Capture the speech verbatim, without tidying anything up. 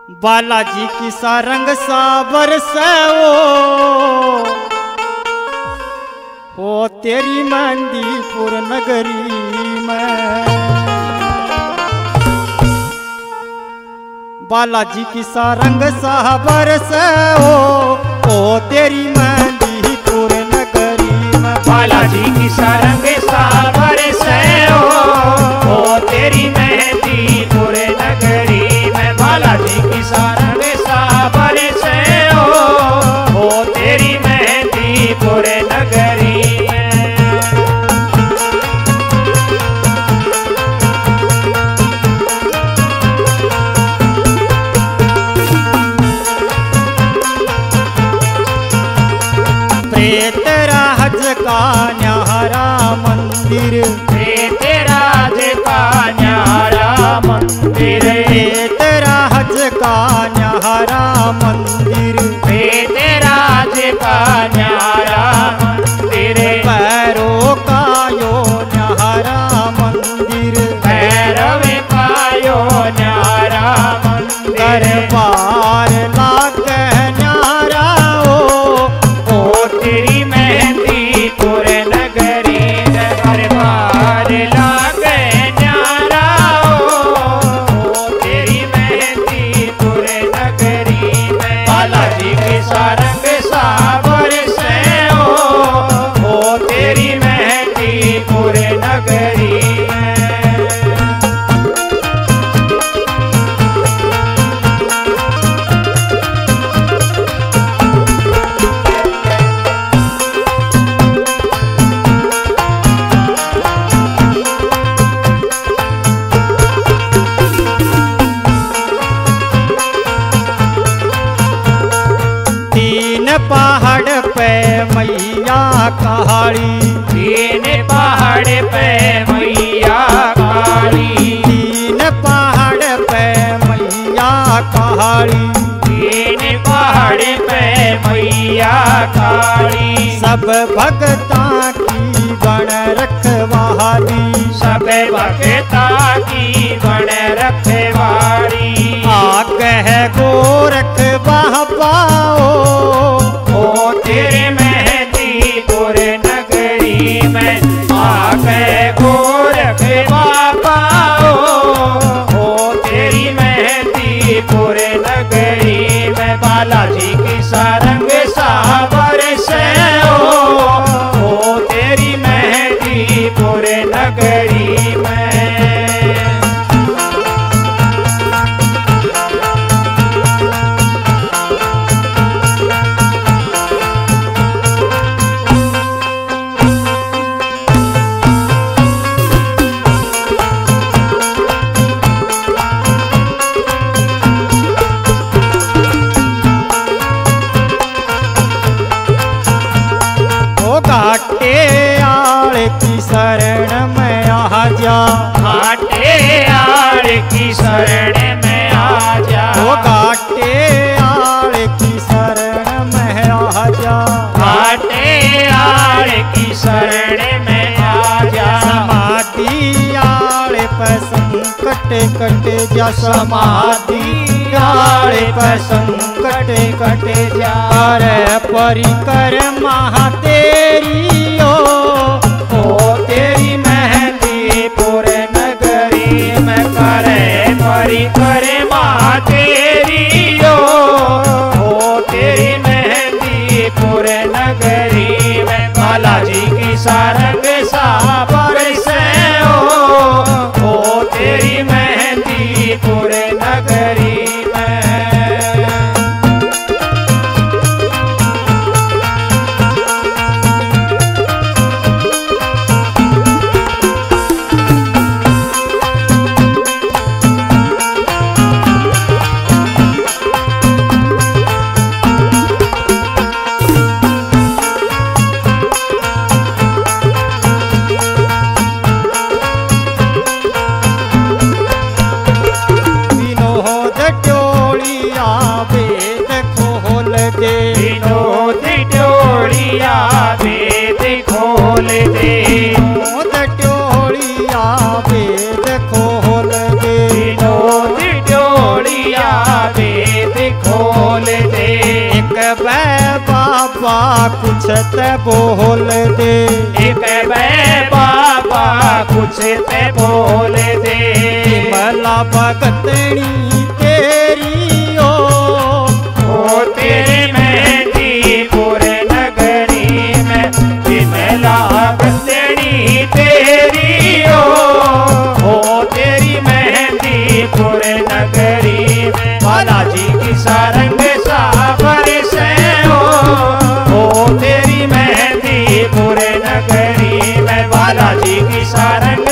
बालाजी की सारंग साबर से ओ हो तेरी मंदीपुर नगरी में। बालाजी की सारंग साबर से ओ हो तेरी मंदीपुर नगरी में। बालाजी की सारंग साबर से ओ हो तेरी मेहंदीपुर नगरी में। बालाजी की सारंग साबर से ओ हो तेरी मेहंदीपुर नगरी में। प्रेतराज का न्यारा मंदिर, प्रेतराज का न्यारा मंदिर, प्रेतराज का न्यारा मंदिर, प्रेतराज का न्यारा मंदिर। पैरों का यो न्यारा मंदिर, भैरव का यो न्यारा मंदिर। दरबार लागे न्यारा ओ ओ तेरी मेहंदीपुर नगरी में। दरबार लागे न्यारा ओ तेरी मेहंदीपुर नगरी में। बालाजी की सारंग साबर से ओ हो तेरी मेहंदीपुर नगरी में। पहाड़ पे मैया काली, तीन पहाड़ पे मैया काली, तीन पहाड़ पे मैया काली, तीन पहाड़ पे मैया काली। सब भक्ता की बन रखवाली, सब भक्ता की बन रखवाली। आगे है गोरख बाबा ओ तेरे मेहंदीपुर नगरी में। आगे गोरख बाबा ओ तेरी मेहंदीपुर नगरी में। बालाजी की सारंग साबर से ओ तेरी मेहंदीपुर नगरी में। घाटे आड़ की शरण में आ जा, घाटे आड़ की शरण में आ जा। ओ घाटे आड़ की शरण में आ जा, घाटे आड़ की शरण में आ जा। समाधि आड़ पर संकट कट जा, समाधि आड़ पर संकट कट जा। कर परिक्रमा तेरी ओ ओ तेरी मेहंदीपुर नगरी में। करे परिक्रमा तेरी ओ ओ तेरी मेहंदीपुर नगरी में। बालाजी की सारंग साबर से ओ ओ तेरी मेहंदीपुर नगरी में। खोल दे। एक बै बाबा कुछ ते बोल दे। एक बै बाबा कुछ ते बोल दे। विमला भगतनी तेरी ओ ओ तेरी मेहंदीपुर नगरी में विमला भगतनी तेरी ओ ओ तेरी मेहंदीपुर नगरी में बालाजी की सारंग साबर से हो ओ तेरी मेहंदीपुर नगरी में बालाजी की सारंग